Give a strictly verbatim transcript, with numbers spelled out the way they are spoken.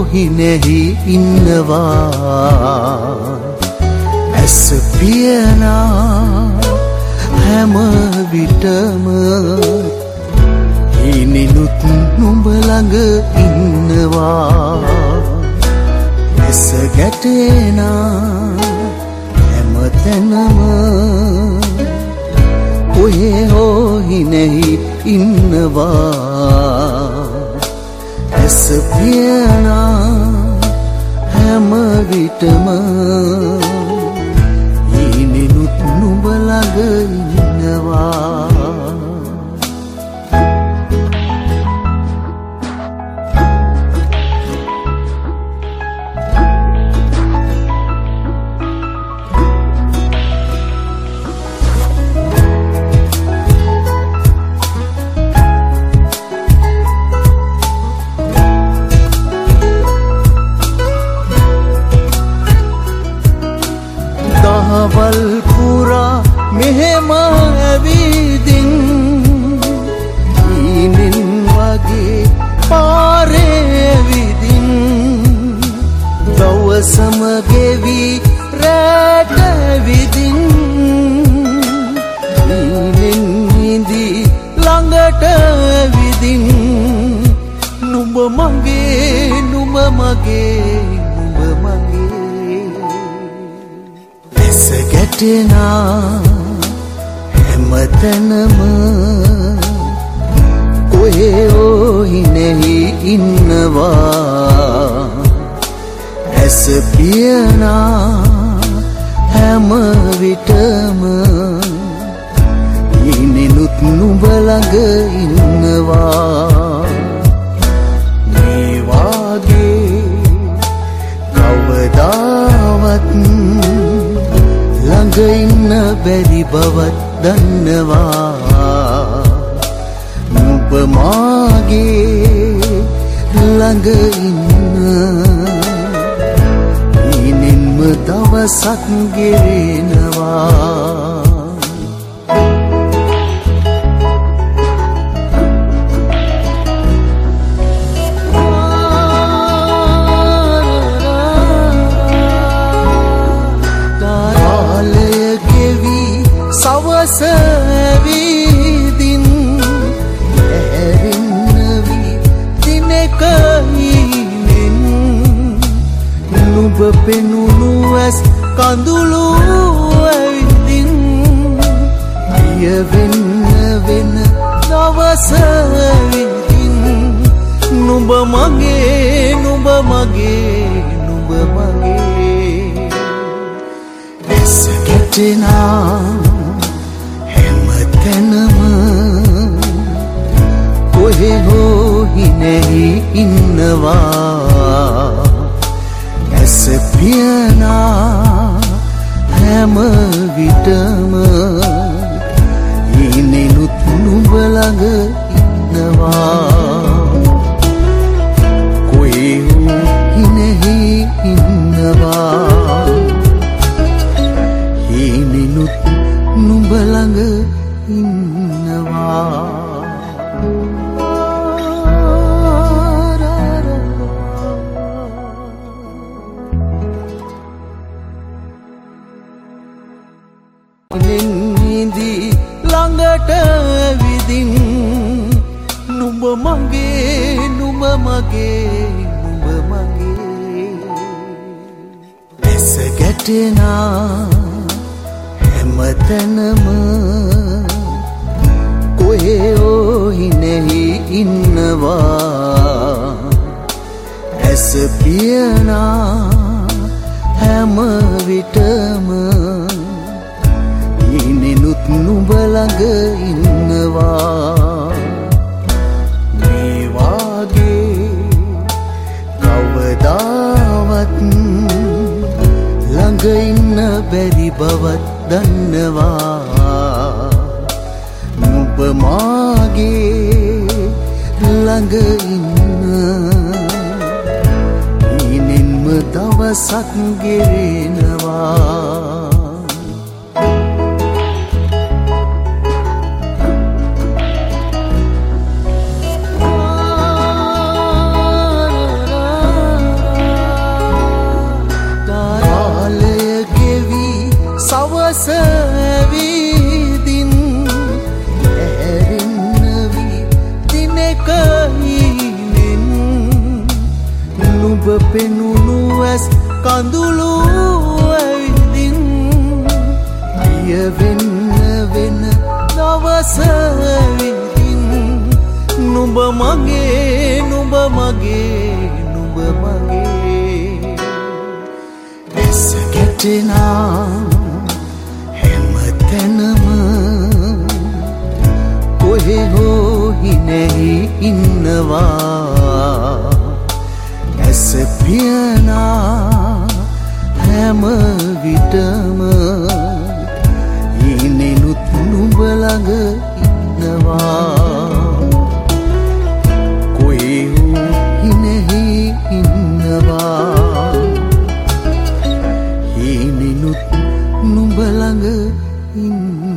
හිනෙහි ඉන්නවා ඇස පියනා හැම විටම හිනිනුත් නුඹ ළඟ ඉන්නවා ඇස ගැටෙනා හැම තැනම කොහේ හෝ හිනෙහි ඉන්නවා ඇස පියනා හැම විටම හිනිනුත් නුඹ ළඟ ඉන්නවා දහවල් පුරා මෙහෙම ඇවිදින් ඊනින් වගේ පාරේ ඇවිදින් දවසම ගෙවි රැට ඇවිදින් ඊනින් ඉඳි ළඟට ඇවිදින් නුඹ මගේ නුඹ මගේ නුඹ මගේ ඇස ගැටෙනා හැම තැනම කොහේ හෝ හිනෙහි ඉන්නවා ඇස පියනා හැම විටම හිනිනුත් නුඹ ළඟ ඉන්නවා මේ වාගේ කවදාවත් ළඟ ඉන්න බැරි බවත් දන්නවා නුඹ මාගේ ළඟ ඉන්න ඉනින්ම දවසක් ගෙවෙනවා සවස ඇවිදින් ඇහැරෙන්නවි දිනක ඊනෙන් නුඹ පෙනුණු ඇස් කඳුළු ඇවිදින් පිය වෙන්න වෙන දවස ඇවිදින් නුඹ මගේ නුඹ මගේ නුඹ මගේ ඇස ගැටෙනා තැනම කොහේ හෝ හිනෙහි ඉන්නවා ඇස පියනා හැම විටම හිනිනුත් නුඹ ළඟ ඉන්නවා කොහේ හෝ හිනෙහි ඉන්නවා හිනිනුත් නුඹ ළඟ ඉන්නවා නින්දි ළඟට ඇවිදින් නුඹ මගේ නුඹ මගේ නුඹ මගේ ඇස ගැටෙනා හැම තැනම කොහේ හෝ හිනෙහි ඉන්නවා ඇස පියනා හැම විටම හිනිනුත් නුඹ ළඟ ඉන්නවා මේ වාගේ කවදාවත් ළඟ ඉන්න බැරි බවත් දන්නවා නුඹ මාගේ ළඟ ඉන්න ඉනින්ම දවසක් ගෙවෙනවා පෙනුණු ඇස් කඳුළු ඇවිදින් පිය වෙන්න වෙන දවස විදින් නුඹ මගේ නුඹ මගේ නුඹ මගේ ඇස ගැටෙනා හැම තැනම කොහේ හෝ හිනෙහි ඉන්නවා ඇස පියනා හැම විටම ඉනෙනුත් නුඹ ළඟ ඉන්නවා කොහේ හෝ හිනෙහි ඉන්නවා ඉනෙනුත් නුඹ ළඟ ඉන්නවා